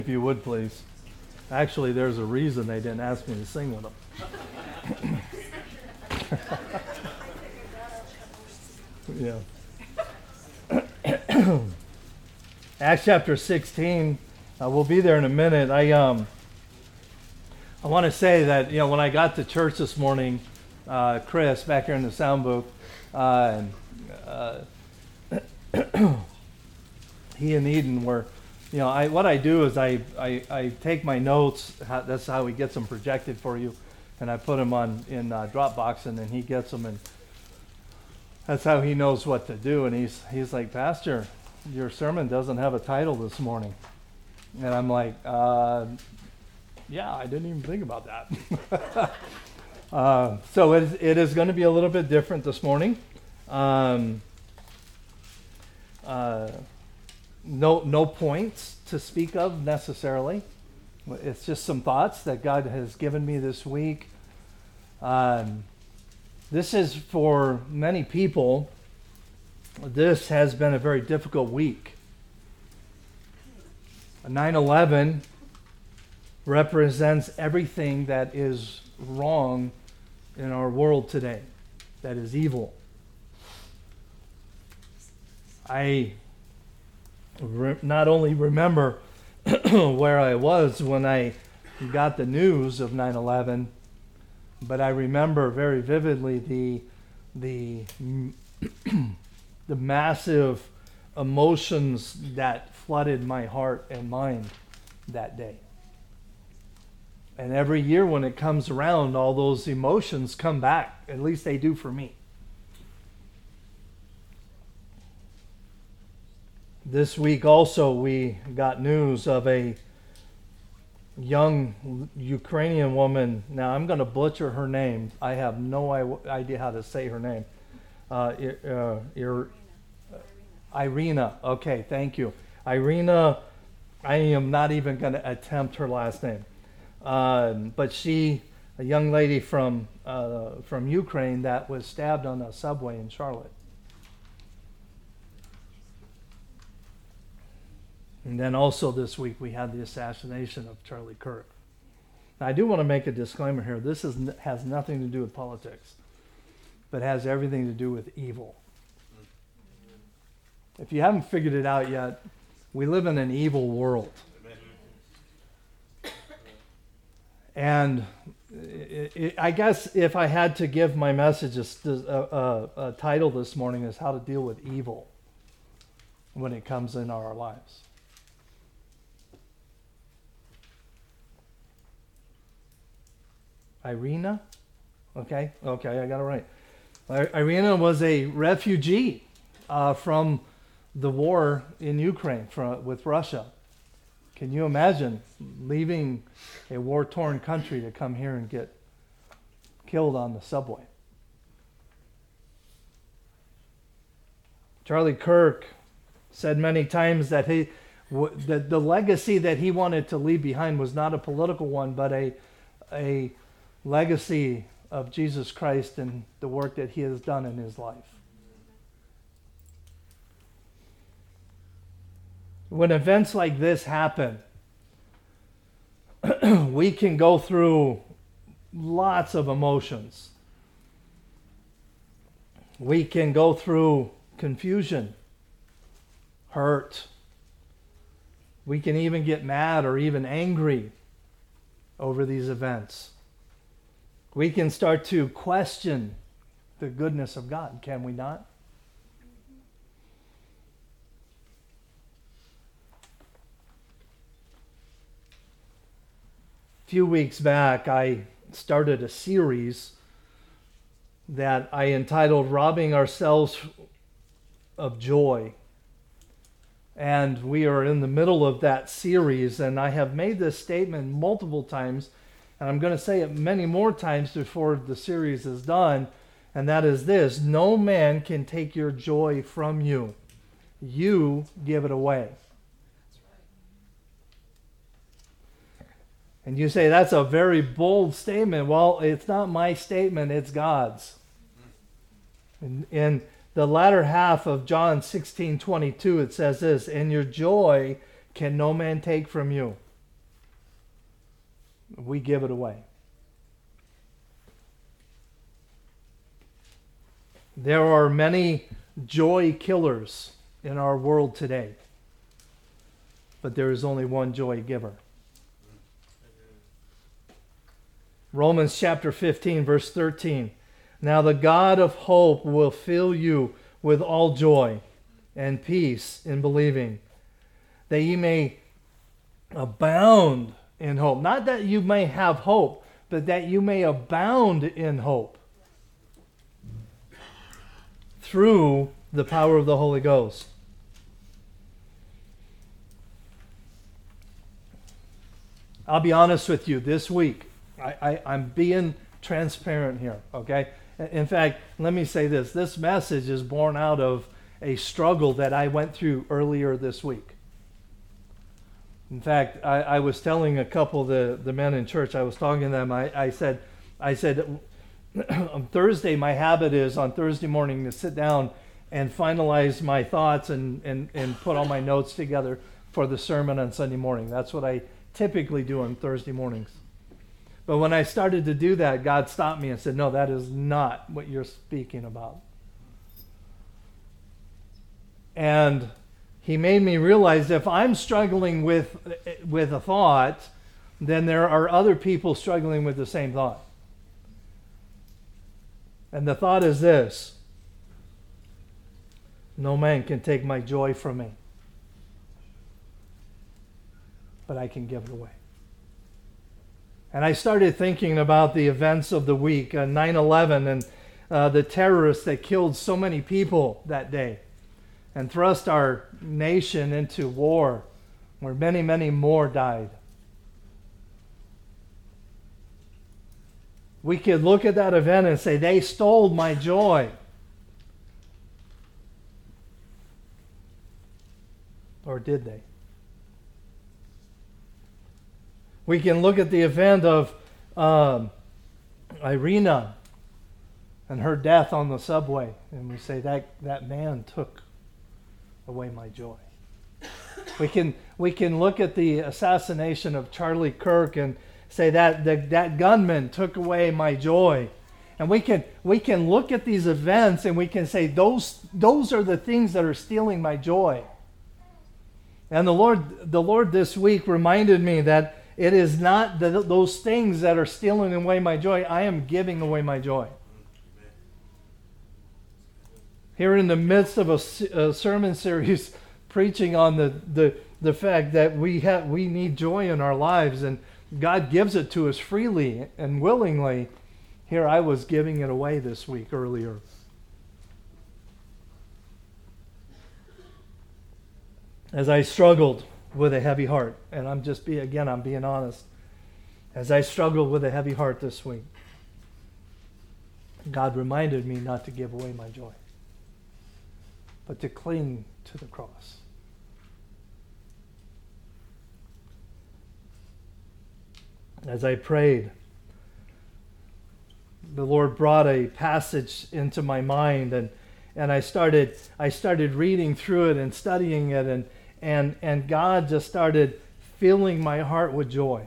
If you would, please. Actually, there's a reason they didn't ask me to sing with them. Yeah. Acts chapter 16. We'll be there in a minute. I want to say that when I got to church this morning, Chris back here in the sound booth, he and Eden were. What I do is I take my notes. That's how he gets them projected for you, and I put them in Dropbox, and then he gets them, and that's how he knows what to do. And he's like, Pastor, your sermon doesn't have a title this morning, and I'm like, yeah, I didn't even think about that. So it is going to be a little bit different this morning. No points to speak of necessarily. It's just some thoughts that God has given me this week. This is for many people. This has been a very difficult week. 9/11 represents everything that is wrong in our world today, that is evil. I not only remember where I was when I got the news of 9/11, but I remember very vividly the massive emotions that flooded my heart and mind that day. And every year when it comes around, all those emotions come back. At least they do for me. This week also we got news of a young Ukrainian woman. Now I'm going to butcher her name. I have no idea how to say her name. Irina. Okay, thank you. Irina, I am not even going to attempt her last name. But she, a young lady from Ukraine that was stabbed on a subway in Charlotte. And then also this week we had the assassination of Charlie Kirk. Now I do want to make a disclaimer here. This has nothing to do with politics, but has everything to do with evil. If you haven't figured it out yet, we live in an evil world. And I guess if I had to give my message a title this morning is how to deal with evil when it comes in our lives. Irina? Okay, I got it right. Irina was a refugee from the war in Ukraine with Russia. Can you imagine leaving a war-torn country to come here and get killed on the subway? Charlie Kirk said many times that the legacy that he wanted to leave behind was not a political one, but a legacy of Jesus Christ and the work that he has done in his life. When events like this happen, we can go through lots of emotions. We can go through confusion, hurt. We can even get mad or even angry over these events. We can start to question the goodness of God, can we not? A few weeks back, I started a series that I entitled Robbing Ourselves of Joy. And we are in the middle of that series, and I have made this statement multiple times, and I'm going to say it many more times before the series is done, and that is this: no man can take your joy from you. You give it away. And you say, that's a very bold statement. Well, it's not my statement, it's God's. In the latter half of John 16:22, it says this: and your joy can no man take from you. we give it away. There are many joy killers in our world today, but there is only one joy giver. Romans chapter 15, verse 13. Now the God of hope will fill you with all joy and peace in believing, that ye may abound in hope. Not that you may have hope, but that you may abound in hope through the power of the Holy Ghost. I'll be honest with you, this week, I'm being transparent here, okay? In fact, let me say this. This message is born out of a struggle that I went through earlier this week. In fact, I was telling a couple of the men in church, I was talking to them, I said, on Thursday, my habit is on Thursday morning to sit down and finalize my thoughts and put all my notes together for the sermon on Sunday morning. That's what I typically do on Thursday mornings. But when I started to do that, God stopped me and said, no, that is not what you're speaking about. And he made me realize if I'm struggling with a thought, then there are other people struggling with the same thought. And the thought is this: no man can take my joy from me, but I can give it away. And I started thinking about the events of the week, 9/11, and the terrorists that killed so many people that day and thrust our nation into war, where many, many more died. We could look at that event and say, they stole my joy. Or did they? We can look at the event of Irina and her death on the subway, and we say that man took away my joy. We can look at the assassination of Charlie Kirk and say that gunman took away my joy. And we can look at these events and we can say those are the things that are stealing my joy. And the Lord this week reminded me that it is not those things that are stealing away my joy. I am giving away my joy. Here in the midst of a sermon series preaching on the fact that we need joy in our lives, and God gives it to us freely and willingly. Here I was giving it away this week earlier. As I struggled with a heavy heart, and I'm being honest. As I struggled with a heavy heart this week, God reminded me not to give away my joy, but to cling to the cross. As I prayed, the Lord brought a passage into my mind, and I started reading through it and studying it, and God just started filling my heart with joy.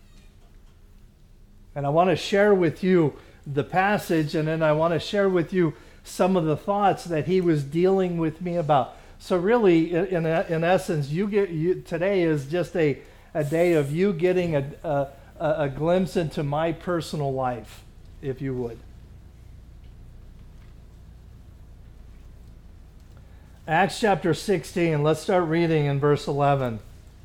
And I want to share with you the passage, and then I want to share with you some of the thoughts that He was dealing with me about. So really, in essence, today is just a day of you getting a glimpse into my personal life, if you would. Acts chapter 16, let's start reading in verse 11.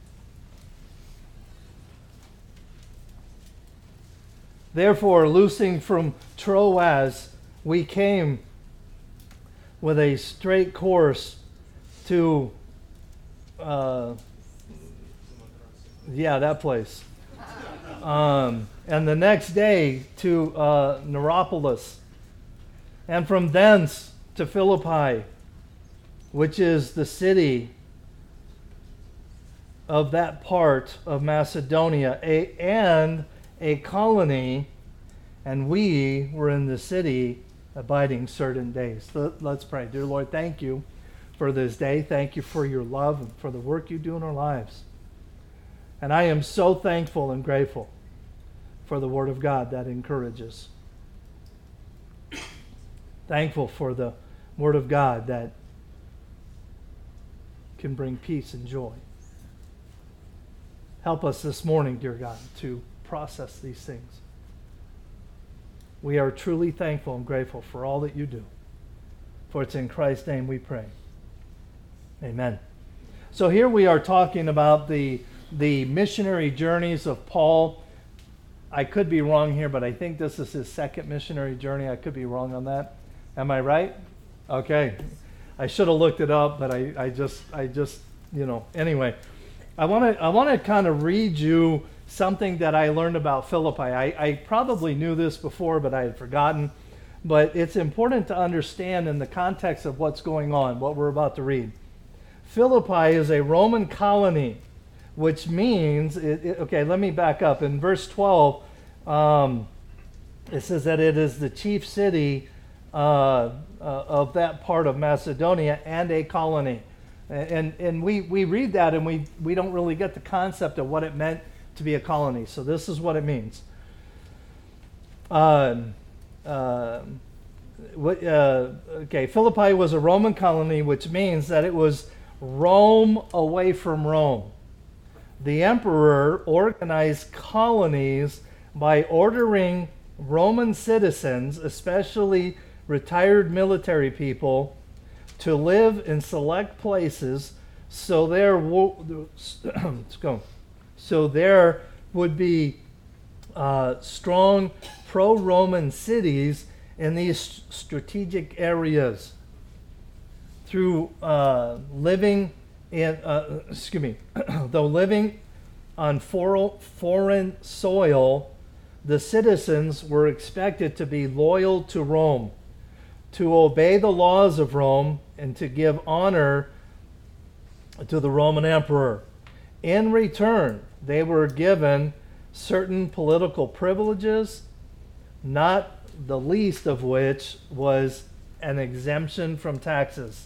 Therefore, loosing from Troas, we came with a straight course to, that place. And the next day to Neapolis, and from thence to Philippi, which is the city of that part of Macedonia, and a colony, and we were in the city abiding certain days. Let's pray. Dear Lord, thank you for this day. Thank you for your love and for the work you do in our lives. And I am so thankful and grateful for the Word of God that encourages. Thankful for the Word of God that can bring peace and joy. Help us this morning, dear God, to process these things. We are truly thankful and grateful for all that you do. For it's in Christ's name we pray. Amen. So here we are talking about the missionary journeys of Paul. I could be wrong here, but I think this is his second missionary journey. I could be wrong on that. Am I right? Okay. I should have looked it up, but I just anyway. I want to kind of read you something that I learned about Philippi. I probably knew this before, but I had forgotten. But it's important to understand in the context of what's going on, what we're about to read. Philippi is a Roman colony, which means, okay, let me back up. In verse 12, it says that it is the chief city of that part of Macedonia and a colony. And we read that and we don't really get the concept of what it meant to be a colony. So this is what it means. Philippi was a Roman colony, which means that it was Rome away from Rome. The emperor organized colonies by ordering Roman citizens, especially retired military people, to live in select places so there would be strong pro-Roman cities in these strategic areas. Through living on foreign soil, the citizens were expected to be loyal to Rome, to obey the laws of Rome, and to give honor to the Roman emperor. In return, they were given certain political privileges, not the least of which was an exemption from taxes.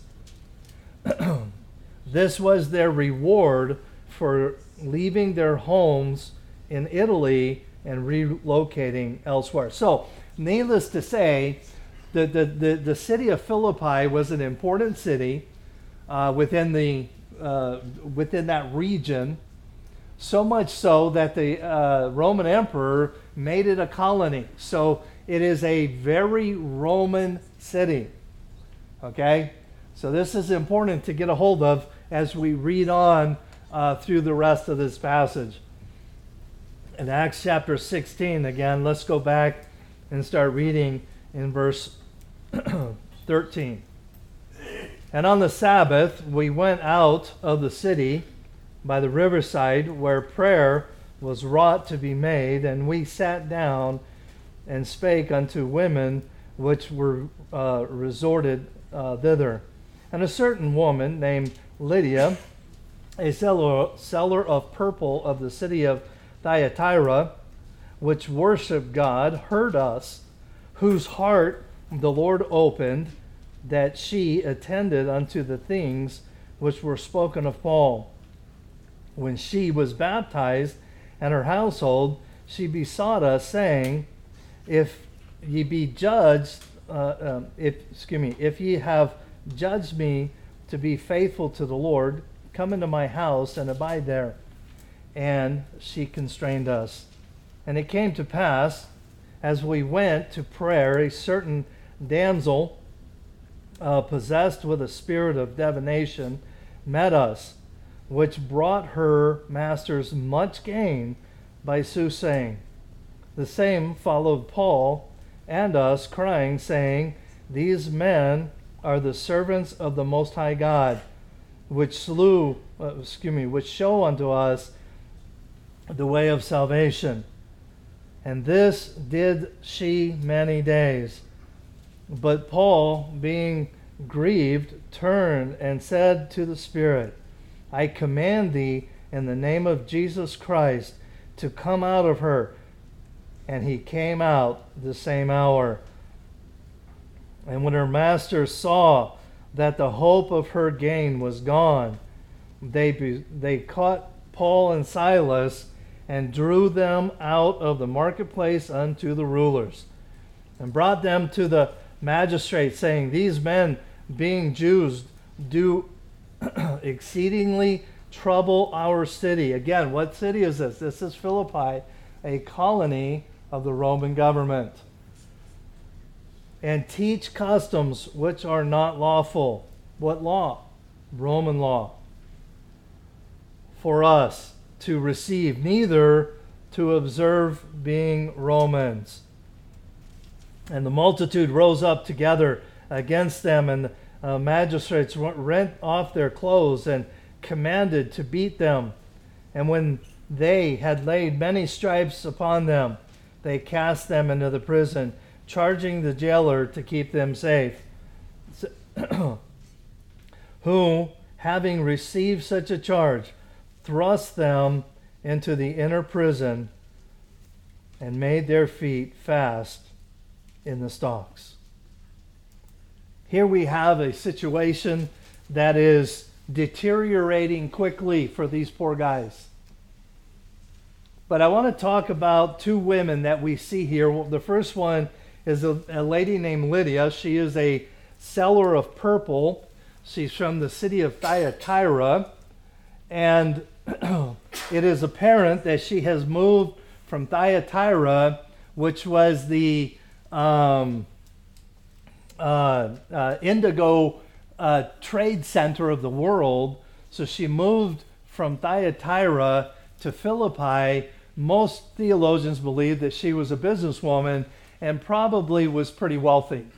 This was their reward for leaving their homes in Italy and relocating elsewhere. So, needless to say, the city of Philippi was an important city within that region, so much so that the Roman emperor made it a colony. So it is a very Roman city. Okay? So this is important to get a hold of as we read on through the rest of this passage. In Acts chapter 16, again, let's go back and start reading in verse 13. And on the Sabbath, we went out of the city by the riverside where prayer was wrought to be made, and we sat down and spake unto women which were resorted thither. And a certain woman named Lydia, a seller of purple of the city of Thyatira, which worshipped God, heard us, whose heart the Lord opened, that she attended unto the things which were spoken of Paul. When she was baptized, and her household, she besought us, saying, If ye be judged, if ye have judged me to be faithful to the Lord, come into my house and abide there. And she constrained us. And it came to pass, as we went to prayer, a certain damsel, possessed with a spirit of divination, met us, which brought her masters much gain by soothsaying. The same followed Paul and us, crying, saying, These men are the servants of the Most High God, which show unto us the way of salvation. And this did she many days. But Paul, being grieved, turned and said to the Spirit, I command thee in the name of Jesus Christ to come out of her. And he came out the same hour. And when her masters saw that the hope of her gain was gone, they caught Paul and Silas and drew them out of the marketplace unto the rulers, and brought them to the magistrates, saying, These men, being Jews, do exceedingly trouble our city. Again, what city is this? This is Philippi, a colony of the Roman government. And teach customs which are not lawful. What law? Roman law. For us to receive, neither to observe, being Romans. And the multitude rose up together against them, and the magistrates rent off their clothes and commanded to beat them. And when they had laid many stripes upon them, they cast them into the prison, charging the jailer to keep them safe. Who, having received such a charge, thrust them into the inner prison and made their feet fast in the stocks. Here we have a situation that is deteriorating quickly for these poor guys. But I want to talk about two women that we see here. The first one is a lady named Lydia. She is a seller of purple. She's from the city of Thyatira. And it is apparent that she has moved from Thyatira, which was the indigo trade center of the world. So she moved from Thyatira to Philippi. Most theologians believe that she was a businesswoman and probably was pretty wealthy,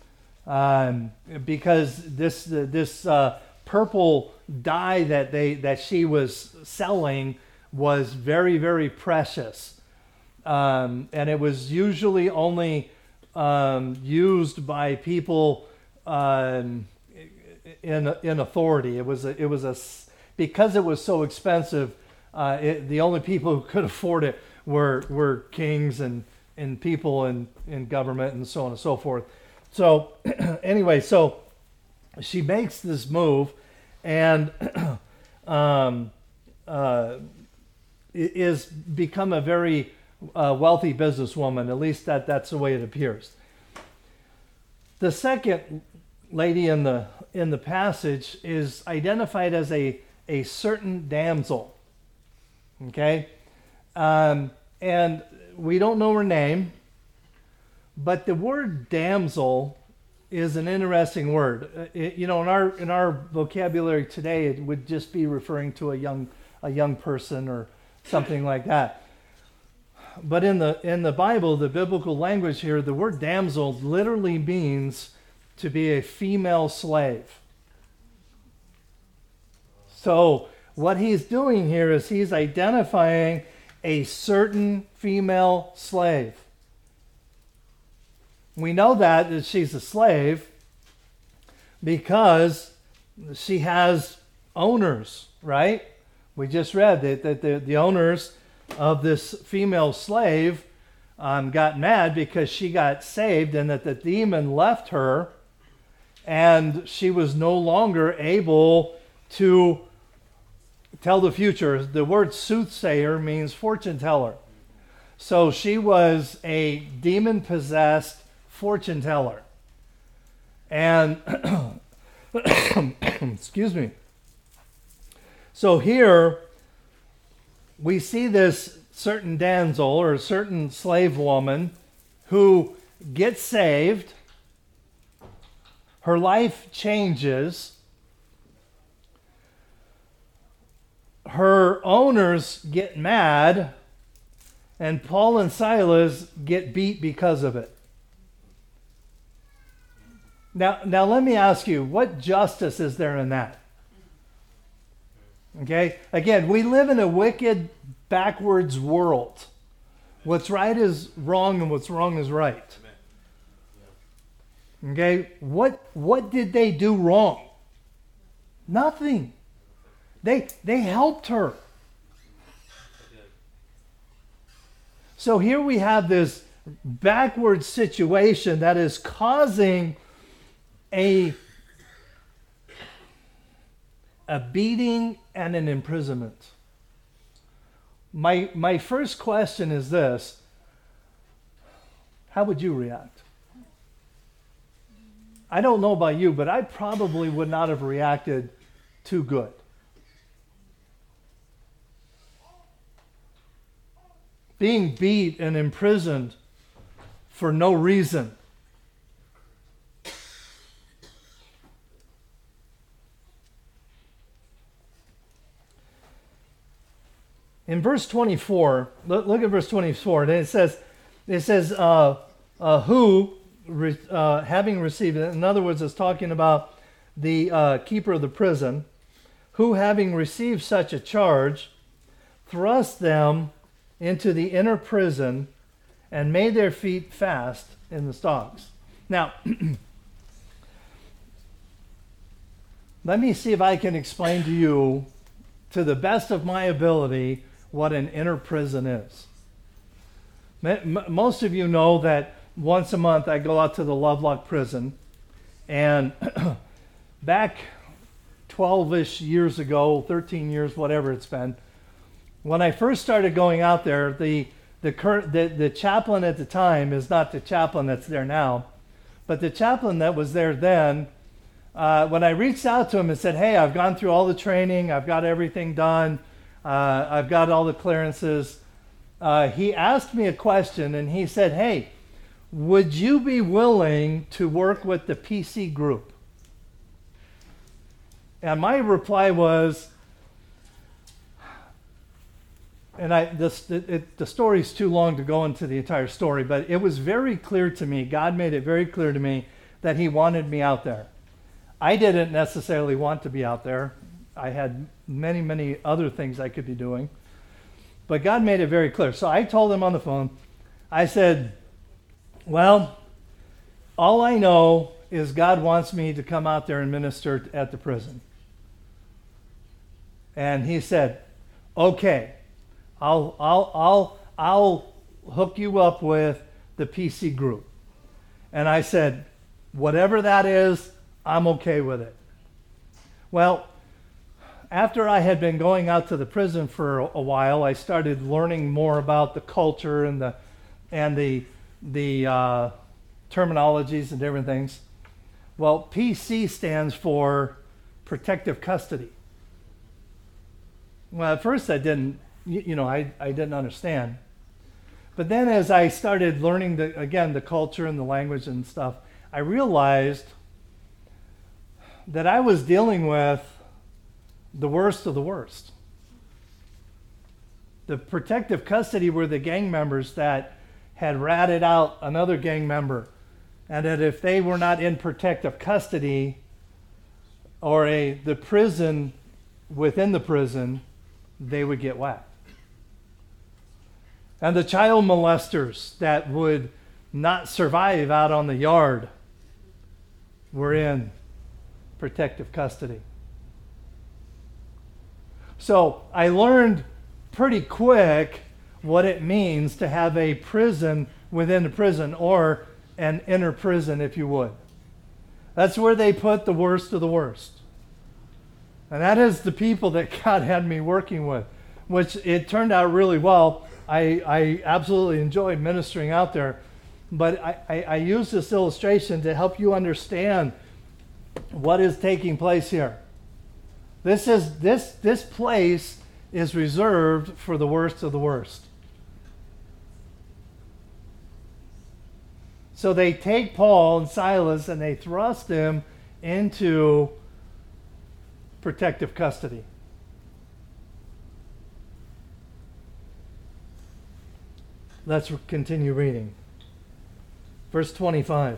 because this purple dye that she was selling was very, very precious, and it was usually only used by people in authority. It was because it was so expensive. The only people who could afford it were kings and people in government and so on and so forth. So anyway, so she makes this move and is become a very wealthy businesswoman. At least that's the way it appears. The second lady in the passage is identified as a certain damsel. Okay, and we don't know her name, but the word damsel is an interesting word. In our vocabulary today, it would just be referring to a young person or something like that. But in the Bible, the biblical language here, the word damsel literally means to be a female slave. So what he's doing here is he's identifying a certain female slave. We know that she's a slave because she has owners, right? We just read that the owners of this female slave got mad because she got saved and that the demon left her and she was no longer able to tell the future. The word soothsayer means fortune teller. So she was a demon-possessed fortune teller. And, excuse me. So here we see this certain damsel or a certain slave woman who gets saved. Her life changes. Her owners get mad, and Paul and Silas get beat because of it. Now let me ask you, what justice is there in that? Okay? Again, we live in a wicked, backwards world. What's right is wrong and what's wrong is right. Okay? What did they do wrong? Nothing. They helped her. So here we have this backward situation that is causing a beating and an imprisonment. my first question is this: how would you react? I don't know about you, but I probably would not have reacted too good. Being beat and imprisoned for no reason. In verse 24, look at verse 24, and it says, who, having received it, in other words, it's talking about the keeper of the prison, who having received such a charge, thrust them into the inner prison and made their feet fast in the stocks. Now, let me see if I can explain to you, to the best of my ability, what an inner prison is. Most of you know that once a month I go out to the Lovelock prison, and back 12-ish years ago, 13 years, whatever it's been, when I first started going out there, the chaplain at the time is not the chaplain that's there now, but the chaplain that was there then, when I reached out to him and said, hey, I've gone through all the training, I've got everything done, I've got all the clearances, he asked me a question, and he said, hey, would you be willing to work with the PC group? And my reply was, and the story's too long to go into the entire story, but it was very clear to me, God made it very clear to me that he wanted me out there. I didn't necessarily want to be out there. I had many, many other things I could be doing. But God made it very clear. So I told him on the phone, I said, well, all I know is God wants me to come out there and minister at the prison. And he said, okay, I'll hook you up with the PC group. And I said, whatever that is, I'm okay with it. Well, after I had been going out to the prison for a while, I started learning more about the culture and the terminologies and different things. Well, PC stands for protective custody. Well, at first I didn't understand. But then as I started learning the culture and the language and stuff, I realized that I was dealing with the worst of the worst. The protective custody were the gang members that had ratted out another gang member, and that if they were not in protective custody, or the prison within the prison, they would get whacked. And the child molesters that would not survive out on the yard were in protective custody. So I learned pretty quick what it means to have a prison within a prison, or an inner prison, if you would. That's where they put the worst of the worst. And that is the people that God had me working with, which it turned out really well. I absolutely enjoyed ministering out there. But I use this illustration to help you understand what is taking place here. This place is reserved for the worst of the worst. So they take Paul and Silas and they thrust them into protective custody. Let's continue reading. Verse 25.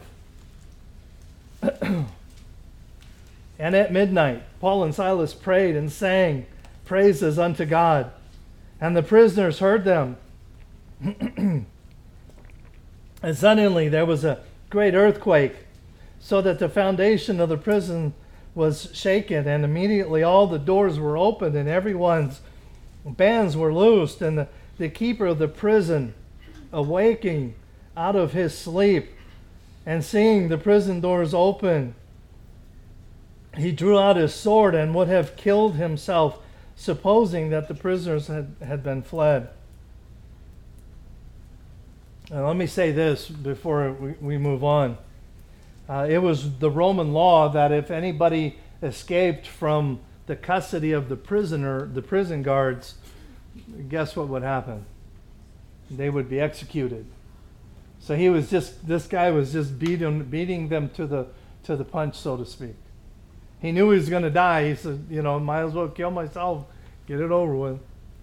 And at midnight, Paul and Silas prayed and sang praises unto God, and the prisoners heard them. And suddenly there was a great earthquake, so that the foundation of the prison was shaken, and immediately all the doors were opened, and everyone's bands were loosed, and the keeper of the prison, awaking out of his sleep, and seeing the prison doors open, he drew out his sword and would have killed himself, supposing that the prisoners had been fled. And let me say this before we move on. It was the Roman law that if anybody escaped from the custody of the prison guards, guess what would happen? They would be executed. So this guy was just beating them to the punch, so to speak. He knew he was going to die. He said, might as well kill myself, get it over with.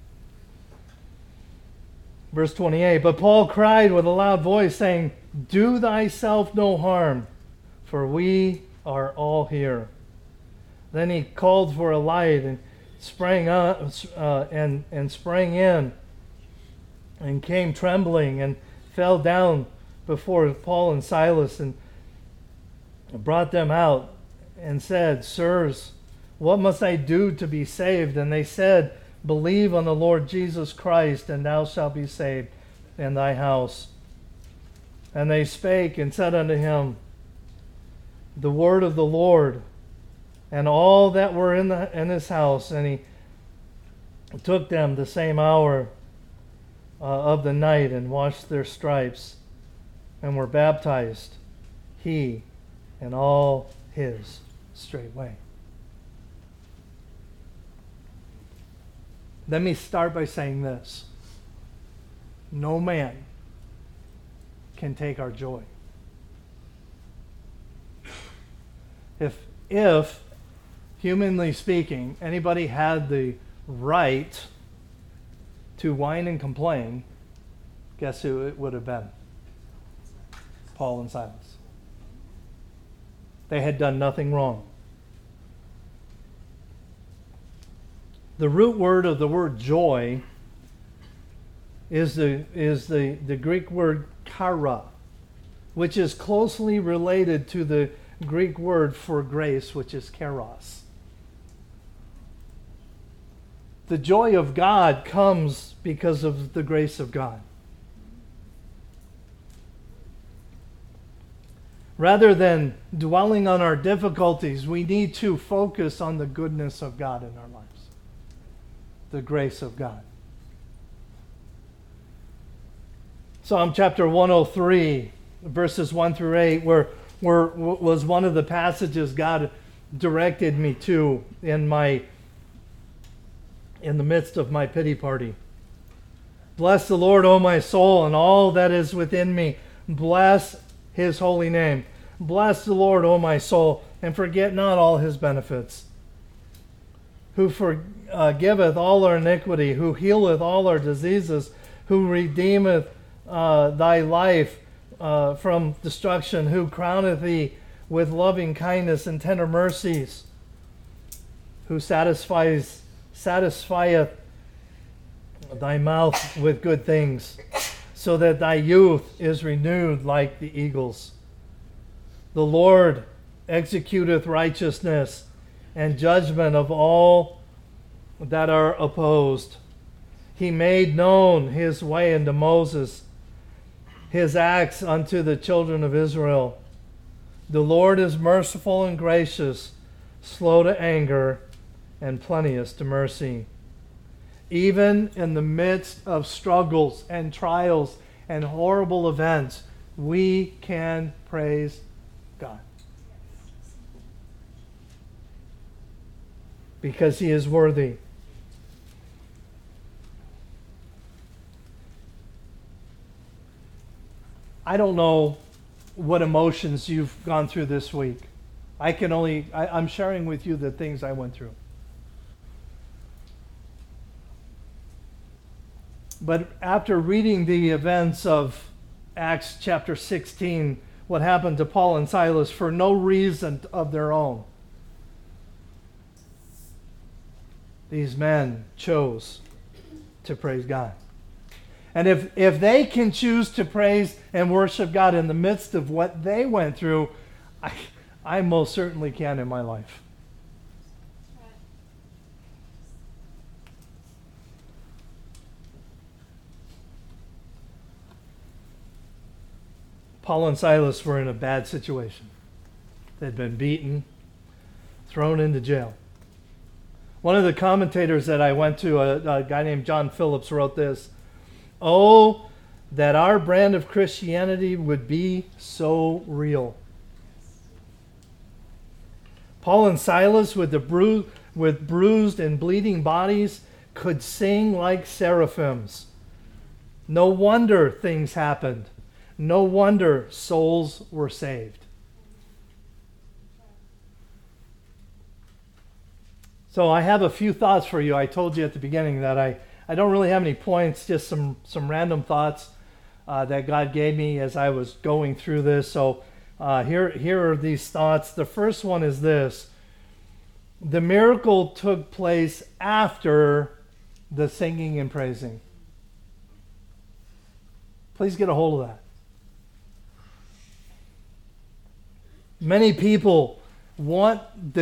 Verse 28, but Paul cried with a loud voice, saying, do thyself no harm, for we are all here. Then he called for a light and sprang sprang in and came trembling and fell down before Paul and Silas and brought them out and said, sirs, what must I do to be saved? And they said, believe on the Lord Jesus Christ, and thou shalt be saved in thy house. And they spake and said unto him, the word of the Lord, and all that were in his house. And he took them the same hour of the night, and washed their stripes, and were baptized, he and all his straightway. Let me start by saying this. No man can take our joy. If humanly speaking, anybody had the right to whine and complain, guess who it would have been? Paul and Silas. They had done nothing wrong. The root word of the word joy is the Greek word chara, which is closely related to the Greek word for grace, which is charos. The joy of God comes because of the grace of God. Rather than dwelling on our difficulties, we need to focus on the goodness of God in our lives. The grace of God. Psalm chapter 103, verses 1 through 8, was one of the passages God directed me to in the midst of my pity party. Bless the Lord, O my soul, and all that is within me. Bless his holy name. Bless the Lord, O my soul, and forget not all his benefits. Who forgiveth all our iniquity, who healeth all our diseases, who redeemeth thy life from destruction, who crowneth thee with loving kindness and tender mercies, who satisfieth thy mouth with good things, so that thy youth is renewed like the eagles. The Lord executeth righteousness and judgment of all that are opposed. He made known his way unto Moses, his acts unto the children of Israel. The Lord is merciful and gracious, slow to anger, and plenteous to mercy. Even in the midst of struggles and trials and horrible events, we can praise God. Because he is worthy. I don't know what emotions you've gone through this week. I'm sharing with you the things I went through. But after reading the events of Acts chapter 16, what happened to Paul and Silas for no reason of their own, these men chose to praise God. And if they can choose to praise and worship God in the midst of what they went through, I most certainly can in my life. Paul and Silas were in a bad situation. They'd been beaten, thrown into jail. One of the commentators that I went to, a guy named John Phillips, wrote this: "Oh, that our brand of Christianity would be so real." Paul and Silas, with bruised and bleeding bodies, could sing like seraphims. No wonder things happened. No wonder souls were saved. So I have a few thoughts for you. I told you at the beginning that I don't really have any points, just some random thoughts that God gave me as I was going through this. So here are these thoughts. The first one is this: the miracle took place after the singing and praising. Please get a hold of that. Many people want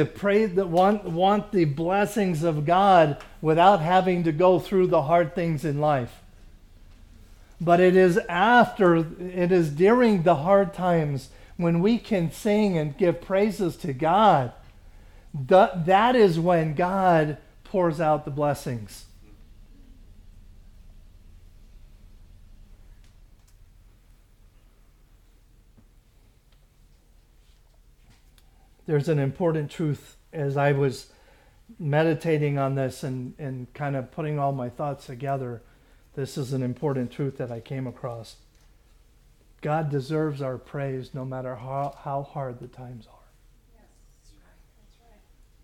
the blessings of God without having to go through the hard things in life. But it is during the hard times when we can sing and give praises to God, that is when God pours out the blessings. There's an important truth as I was meditating on this and kind of putting all my thoughts together. This is an important truth that I came across. God deserves our praise no matter how hard the times are. Yes, that's right.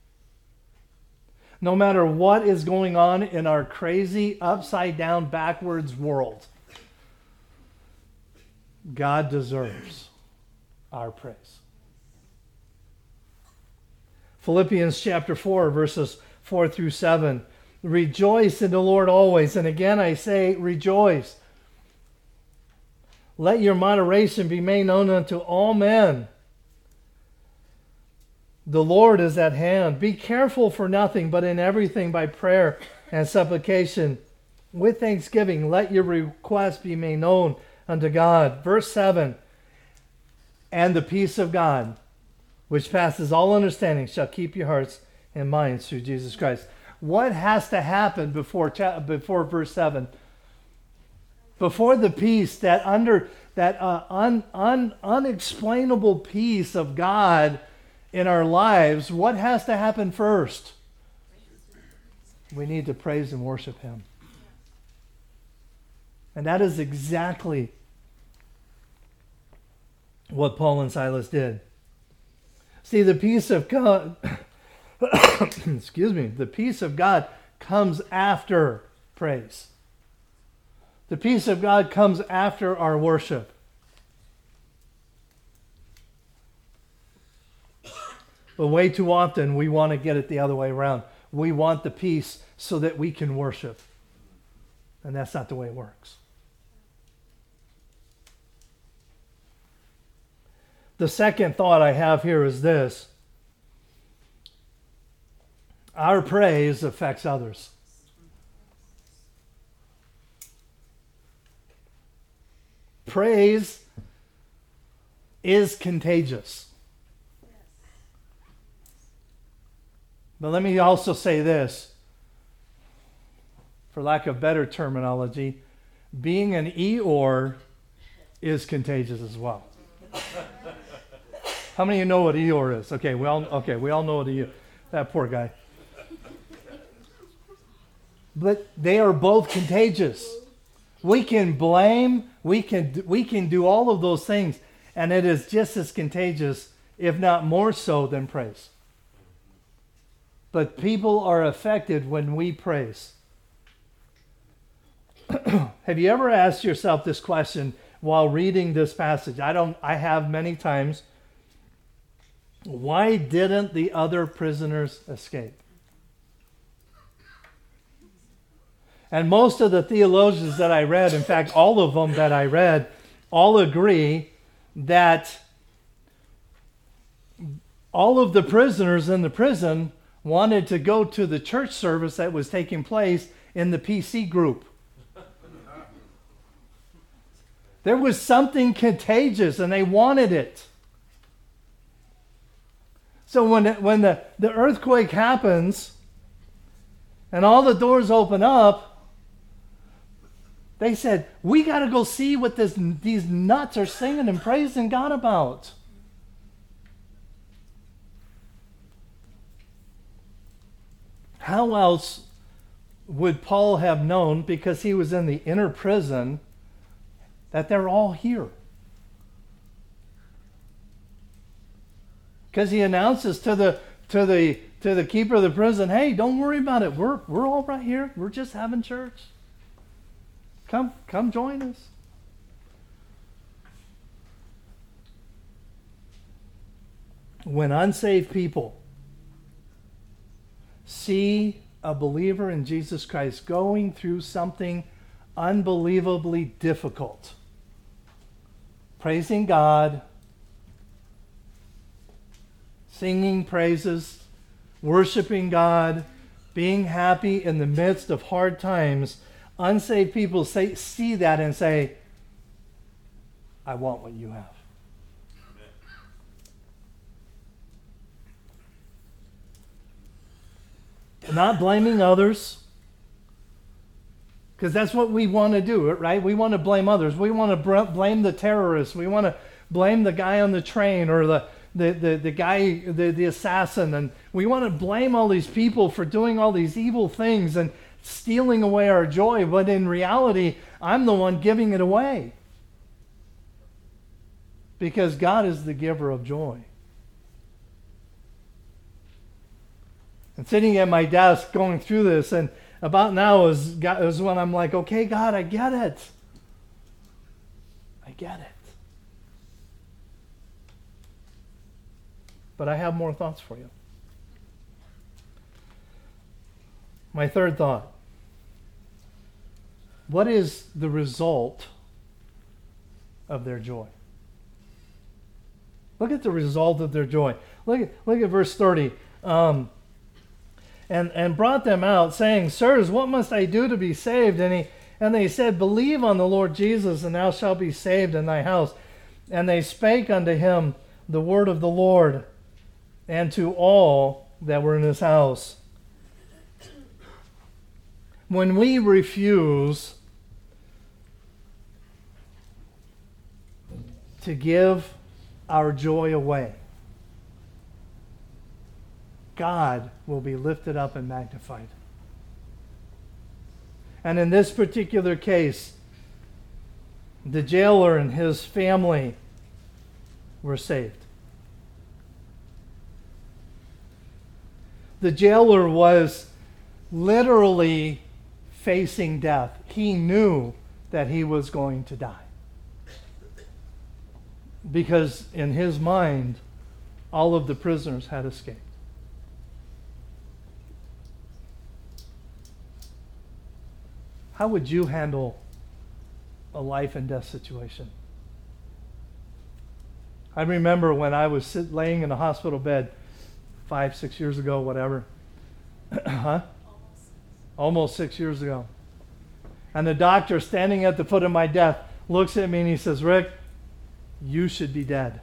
No matter what is going on in our crazy, upside down, backwards world, God deserves our praise. Philippians chapter 4, verses 4 through 7. Rejoice in the Lord always. And again I say, rejoice. Let your moderation be made known unto all men. The Lord is at hand. Be careful for nothing, but in everything by prayer and supplication. With thanksgiving, let your requests be made known unto God. Verse 7. And the peace of God, which passes all understanding, shall keep your hearts and minds through Jesus Christ. What has to happen before verse 7? Before the peace, that unexplainable peace of God in our lives, what has to happen first? We need to praise and worship Him. And that is exactly what Paul and Silas did. See, the peace of God, the peace of God comes after praise. The peace of God comes after our worship. But way too often we want to get it the other way around. We want the peace so that we can worship. And that's not the way it works. The second thought I have here is this: our praise affects others. Praise is contagious. But let me also say this, for lack of better terminology, being an Eeyore is contagious as well. How many of you know what Eeyore is? Okay, we all know what Eeyore. That poor guy. But they are both contagious. We can blame, we can do all of those things, and it is just as contagious, if not more so, than praise. But people are affected when we praise. Have you ever asked yourself this question while reading this passage? I have many times. Why didn't the other prisoners escape? And most of the theologians that I read, in fact, all of them that I read, all agree that all of the prisoners in the prison wanted to go to the church service that was taking place in the PC group. There was something contagious and they wanted it. So when the earthquake happens and all the doors open up, they said, we got to go see what these nuts are singing and praising God about. How else would Paul have known, because he was in the inner prison, that they're all here? Because he announces to the keeper of the prison, hey, don't worry about it. We're all right here. We're just having church. Come join us. When unsaved people see a believer in Jesus Christ going through something unbelievably difficult, praising God, singing praises, worshiping God, being happy in the midst of hard times, unsaved people see that and say, I want what you have. Not blaming others, because that's what we want to do, right? We want to blame others. We want to blame the terrorists. We want to blame the guy on the train or the guy, the assassin, and we want to blame all these people for doing all these evil things and stealing away our joy. But in reality, I'm the one giving it away, because God is the giver of joy. And sitting at my desk going through this, and about now is when I'm like, okay, God, I get it. I get it. But I have more thoughts for you. My third thought. What is the result of their joy? Look at the result of their joy. Look at verse 30. And brought them out, saying, Sirs, what must I do to be saved? And they said, Believe on the Lord Jesus, and thou shalt be saved in thy house. And they spake unto him the word of the Lord, and to all that were in his house. When we refuse to give our joy away, God will be lifted up and magnified. And in this particular case, the jailer and his family were saved. The jailer was literally facing death. He knew that he was going to die, because in his mind, all of the prisoners had escaped. How would you handle a life and death situation? I remember when I was laying in a hospital bed 5-6 years ago, whatever. Almost 6 years ago. And the doctor standing at the foot of my death looks at me and he says, Rick, you should be dead.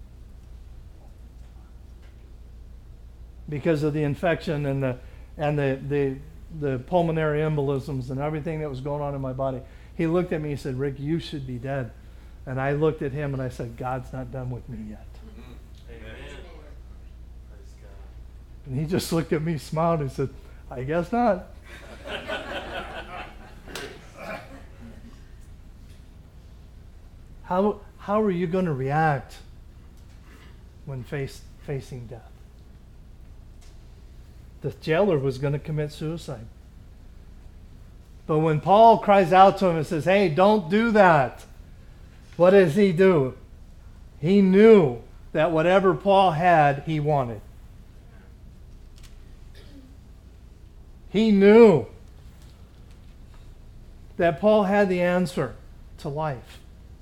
Because of the infection and the pulmonary embolisms and everything that was going on in my body. He looked at me and said, Rick, you should be dead. And I looked at him and I said, God's not done with me yet. Amen. Praise God. And he just looked at me, smiled, and said, I guess not. How are you going to react when facing death? The jailer was going to commit suicide. But when Paul cries out to him and says, hey, don't do that, what does he do? He knew that whatever Paul had, he wanted. He knew that Paul had the answer to life.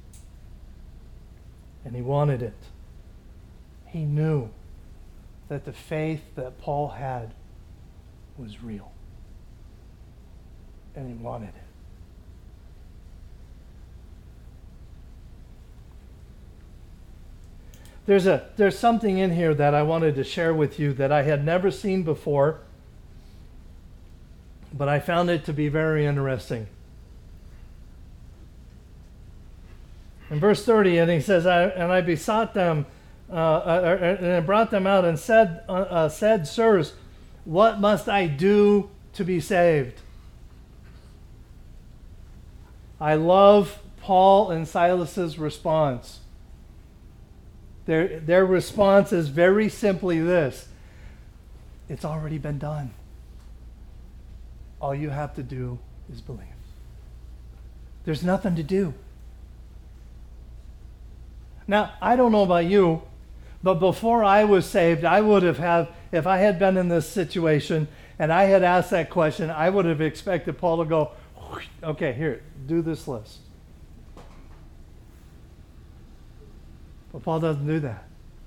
And he wanted it. He knew that the faith that Paul had was real. And he wanted it. There's something in here that I wanted to share with you that I had never seen before. But I found it to be very interesting. In verse 30, and he says, I besought them, and I brought them out and said, Sirs, what must I do to be saved? I love Paul and Silas's response. Their response is very simply this: it's already been done. All you have to do is believe. There's nothing to do. Now, I don't know about you, but before I was saved, I would have had, if I had been in this situation and I had asked that question, I would have expected Paul to go, okay, here, do this list. But Paul doesn't do that.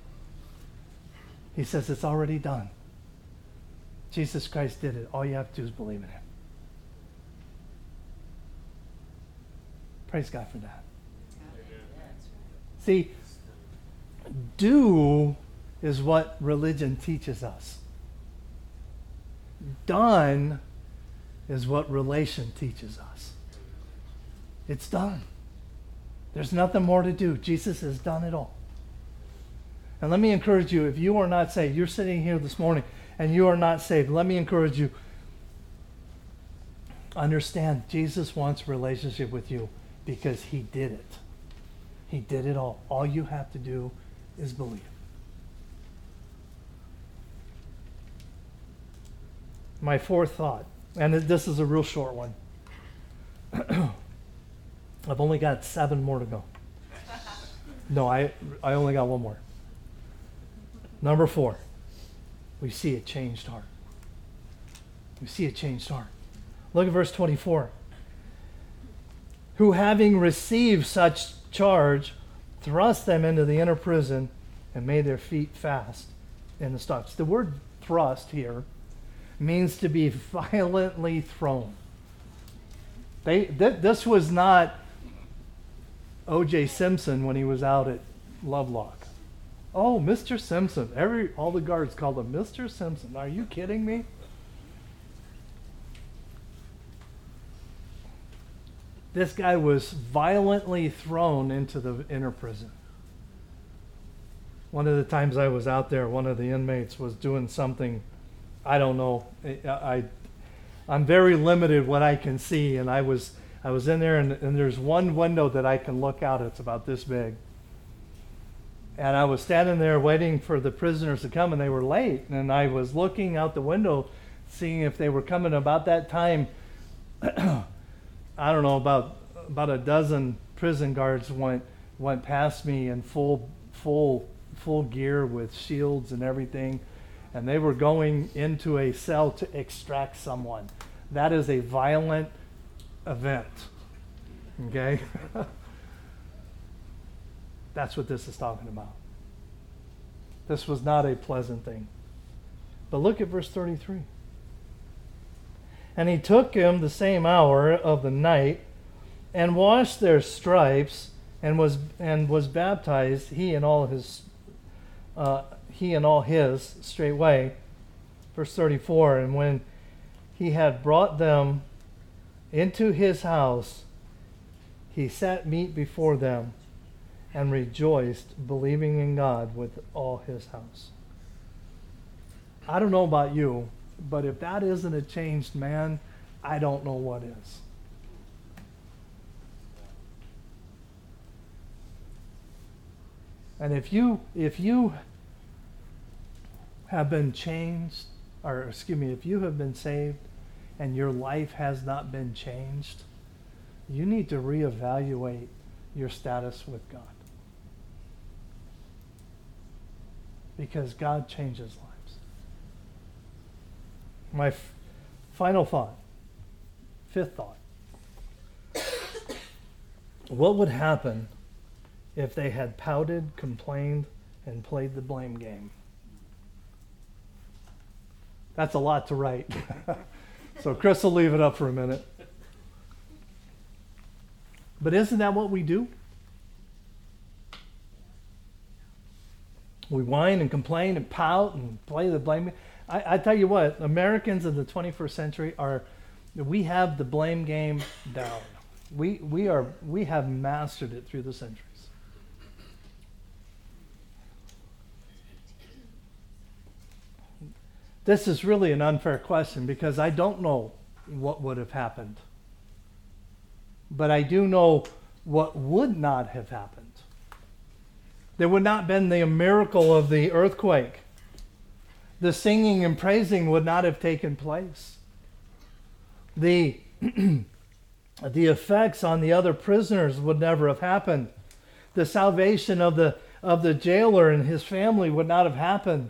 He says it's already done. Jesus Christ did it. All you have to do is believe in him. Praise God for that. See, do is what religion teaches us. Done is what relation teaches us. It's done. There's nothing more to do. Jesus has done it all. And let me encourage you, if you are not saved, you're sitting here this morning and you are not saved, let me encourage you, understand Jesus wants a relationship with you because he did it. He did it all. All you have to do is believe. My fourth thought, and this is a real short one. I've only got 7 more to go. No, I only got 1 more. Number 4, we see a changed heart. We see a changed heart. Look at verse 24. Who, having received such charge, thrust them into the inner prison and made their feet fast in the stocks. The word thrust here means to be violently thrown. This was not O.J. Simpson when he was out at Lovelock. Oh, Mr. Simpson. All the guards called him Mr. Simpson. Are you kidding me? This guy was violently thrown into the inner prison. One of the times I was out there, one of the inmates was doing something, I don't know. I'm very limited what I can see, and I was in there, and there's one window that I can look out. It's about this big. And I was standing there waiting for the prisoners to come, and they were late. And I was looking out the window, seeing if they were coming. About that time, I don't know, about a dozen prison guards went past me in full gear with shields and everything, and they were going into a cell to extract someone. That is a violent event. Okay? That's what this is talking about. This was not a pleasant thing. But look at verse 33. And he took him the same hour of the night, and washed their stripes, and was baptized, he and all his straightway. Verse 34. And when he had brought them into his house, he set meat before them, and rejoiced, believing in God with all his house. I don't know about you, but if that isn't a changed man, I don't know what is. And if you have been changed, if you have been saved and your life has not been changed, you need to reevaluate your status with God. Because God changes lives. My final thought, 5th thought. What would happen if they had pouted, complained, and played the blame game? That's a lot to write. So Chris will leave it up for a minute. But isn't that what we do? We whine and complain and pout and play the blame game. I tell you what, Americans in the 21st century are We have the blame game down. We have mastered it through the centuries. This is really an unfair question because I don't know what would have happened. But I do know what would not have happened. There would not have been the miracle of the earthquake. The singing and praising would not have taken place. The effects on the other prisoners would never have happened. The salvation of the jailer and his family would not have happened.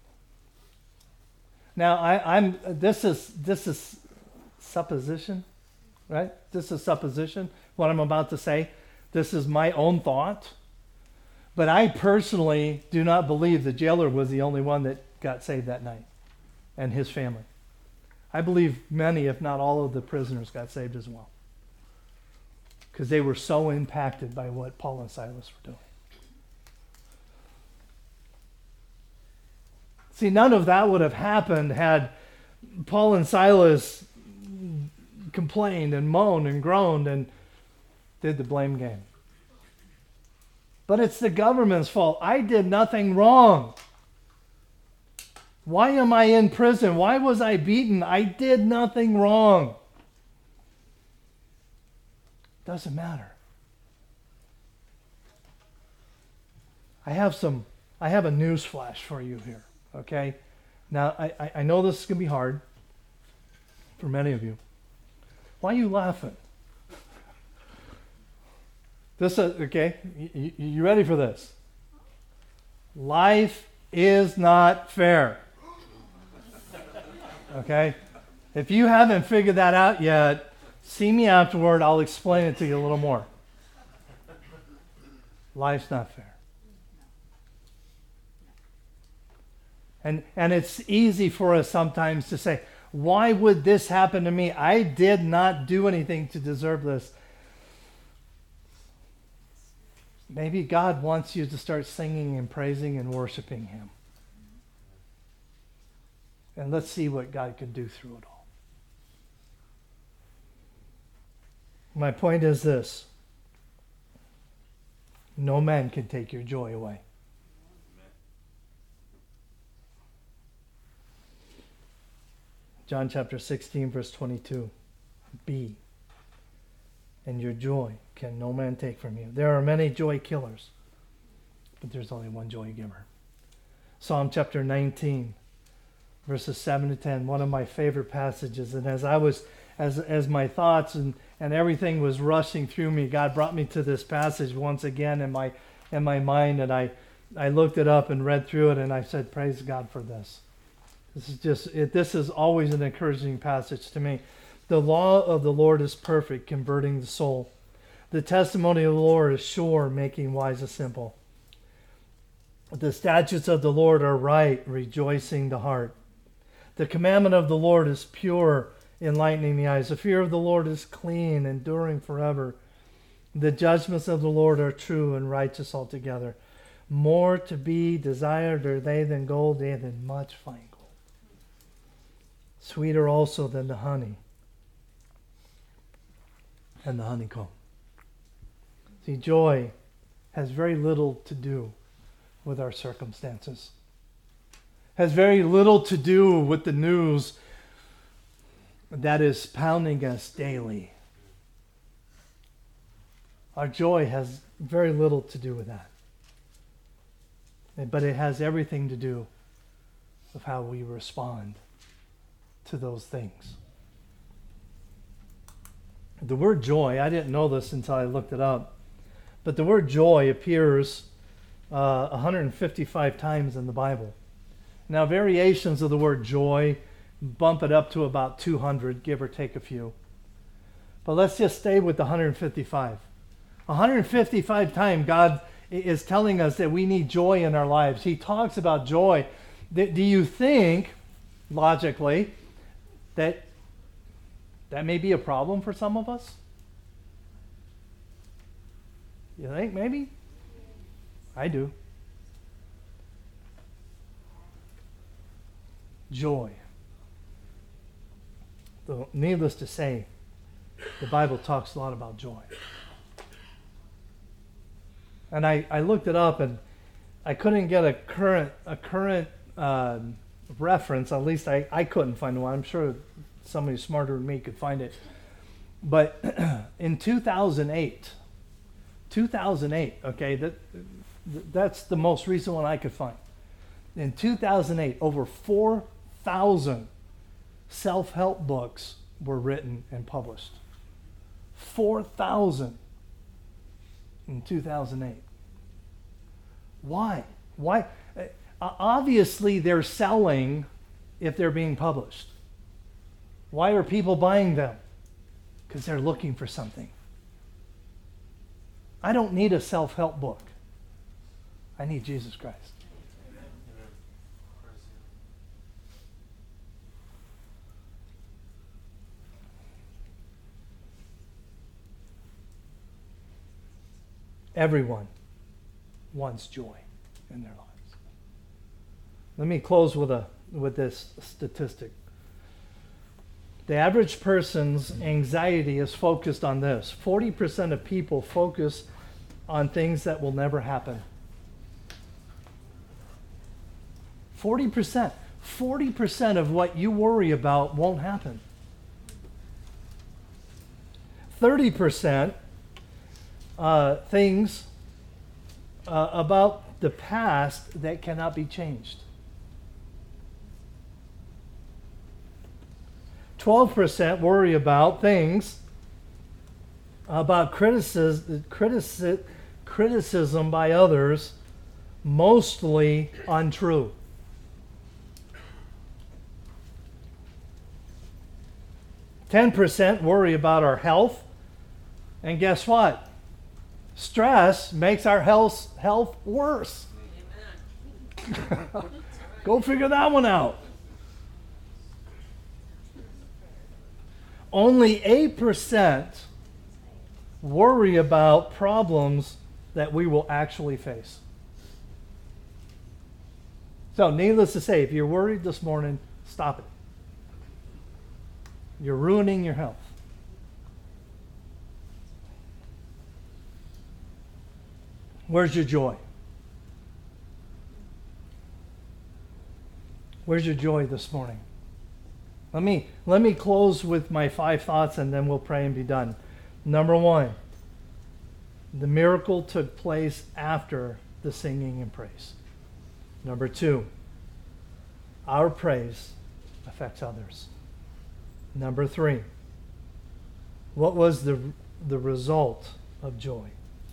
Now this is supposition, right? This is supposition. What I'm about to say, this is my own thought. But I personally do not believe the jailer was the only one that got saved that night, and his family. I believe many, if not all, of the prisoners got saved as well, because they were so impacted by what Paul and Silas were doing. See, none of that would have happened had Paul and Silas complained and moaned and groaned and did the blame game. But it's the government's fault. I did nothing wrong. Why am I in prison? Why was I beaten? I did nothing wrong. Doesn't matter. I have a news flash for you here, okay? Now, I know this is going to be hard for many of you. Why are you laughing? Okay, you ready for this? Life is not fair. Okay? If you haven't figured that out yet, see me afterward. I'll explain it to you a little more. Life's not fair. And it's easy for us sometimes to say, why would this happen to me? I did not do anything to deserve this. Maybe God wants you to start singing and praising and worshiping Him. And let's see what God can do through it all. My point is this. No man can take your joy away. John chapter 16, verse 22. Be, and your joy can no man take from you. There are many joy killers, but there's only one joy giver. Psalm chapter 19, verses 7 to 10, one of my favorite passages. And as my thoughts and everything was rushing through me, God brought me to this passage once again in my mind, and I looked it up and read through it, and I said, praise God for this. This is always an encouraging passage to me. The law of the Lord is perfect, converting the soul. The testimony of the Lord is sure, making wise the simple. The statutes of the Lord are right, rejoicing the heart. The commandment of the Lord is pure, enlightening the eyes. The fear of the Lord is clean, enduring forever. The judgments of the Lord are true and righteous altogether. More to be desired are they than gold, yea, than much fine gold. Sweeter also than the honey and the honeycomb. See, joy has very little to do with our circumstances. Has very little to do with the news that is pounding us daily. Our joy has very little to do with that. But it has everything to do with how we respond to those things. The word joy, I didn't know this until I looked it up, but the word joy appears 155 times in the Bible. Now, variations of the word joy bump it up to about 200, give or take a few. But let's just stay with the 155. 155 times God is telling us that we need joy in our lives. He talks about joy. Do you think, logically, that may be a problem for some of us? You think maybe? I do. Joy. though, needless to say, the Bible talks a lot about joy. And I looked it up, and I couldn't get a current reference. At least I couldn't find one. I'm sure somebody smarter than me could find it. But in 2008, okay, that's the most recent one I could find. In 2008, over 4,000 self-help books were written and published. 4,000 in 2008. Why? Why? Obviously, they're selling if they're being published. Why are people buying them? Because they're looking for something. I don't need a self-help book. I need Jesus Christ. Everyone wants joy in their lives. Let me close with this statistic. The average person's anxiety is focused on this. 40% of people focus on things that will never happen. 40%. 40% of what you worry about won't happen. 30% things about the past that cannot be changed. 12% worry about things about criticism by others, mostly untrue. 10% worry about our health, and guess what? Stress makes our health worse. Go figure that one out. Only 8% worry about problems that we will actually face. So, needless to say, if you're worried this morning, stop it. You're ruining your health. Where's your joy? Where's your joy this morning? Let me close with my 5 thoughts, and then we'll pray and be done. Number 1, the miracle took place after the singing and praise. Number 2, our praise affects others. Number 3, what was the result of joy?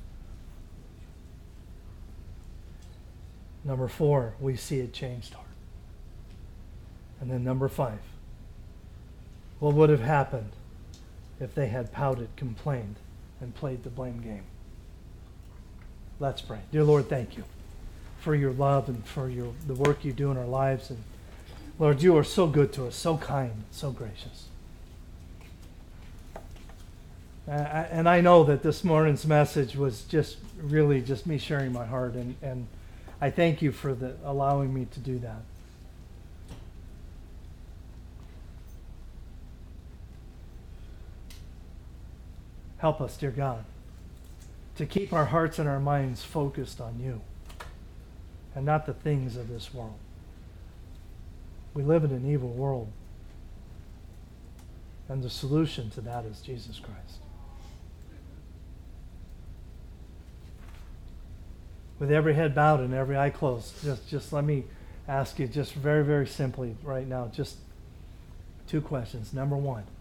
Number 4, we see a changed heart. And then number 5, what would have happened if they had pouted, complained, and played the blame game? Let's pray. Dear Lord, thank you for your love and for the work you do in our lives. And Lord, you are so good to us, so kind, so gracious. And I know that this morning's message was just really just me sharing my heart, and I thank you for allowing me to do that. Help us, dear God, to keep our hearts and our minds focused on you and not the things of this world. We live in an evil world, and the solution to that is Jesus Christ. With every head bowed and every eye closed, just let me ask you just very, very simply right now, just 2 questions. Number 1,